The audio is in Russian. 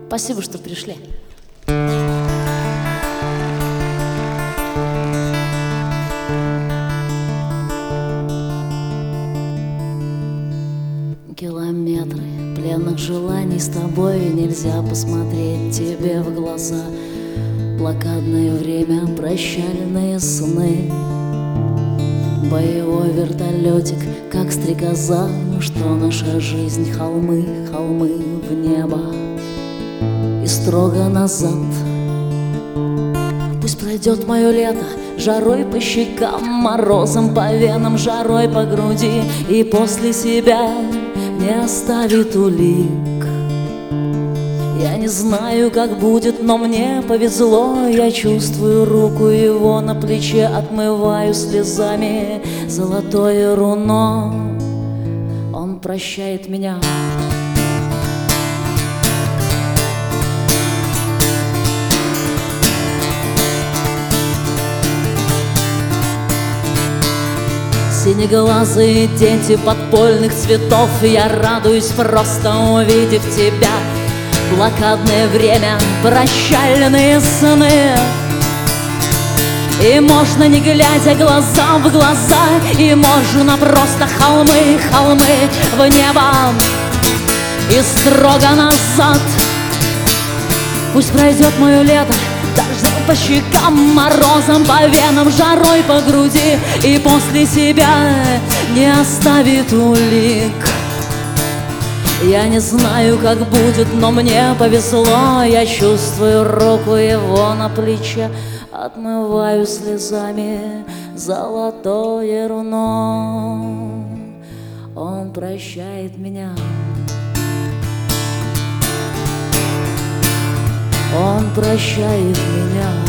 Спасибо, что пришли. Километры пленных желаний, с тобой нельзя посмотреть тебе в глаза. Блокадное время, прощальные сны, боевой вертолетик, как стрекоза. Ну что наша жизнь, холмы, холмы в небо и строго назад. Пусть пройдет мое лето, жарой по щекам, морозом по венам, жарой по груди, и после себя не оставит улик. Я не знаю, как будет, но мне повезло. Я чувствую руку его на плече, отмываю слезами золотое руно. Он прощает меня. Синеглазые дети подпольных цветов, я радуюсь, просто увидев тебя. Блокадное время, прощальные сны, и можно не глядя глаза в глаза, и можно просто холмы, холмы в небо и строго назад. Пусть пройдет мое лето, дождем по щекам, морозом по венам, жарой по груди, и после себя не оставит улик. Я не знаю, как будет, но мне повезло. Я чувствую руку его на плече, отмываю слезами золотое руно. Он прощает меня. Он прощает меня.